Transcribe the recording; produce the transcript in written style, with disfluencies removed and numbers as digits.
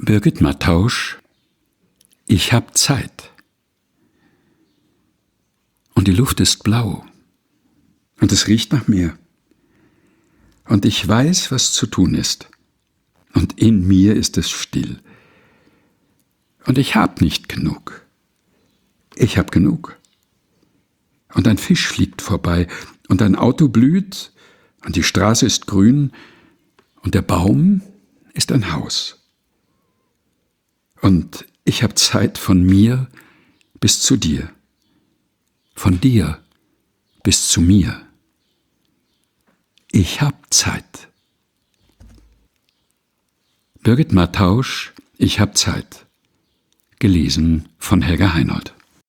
Birgit Mattausch, ich hab Zeit. Und die Luft ist blau. Und es riecht nach Meer. Und ich weiß, was zu tun ist. Und in mir ist es still. Und ich hab nicht genug. Ich hab genug. Und ein Fisch fliegt vorbei. Und ein Auto blüht. Und die Straße ist grün. Und der Baum ist ein Haus. Und ich hab Zeit von mir bis zu dir. Von dir bis zu mir. Ich hab Zeit. Birgit Mattausch, ich hab Zeit. Gelesen von Helga Heinold.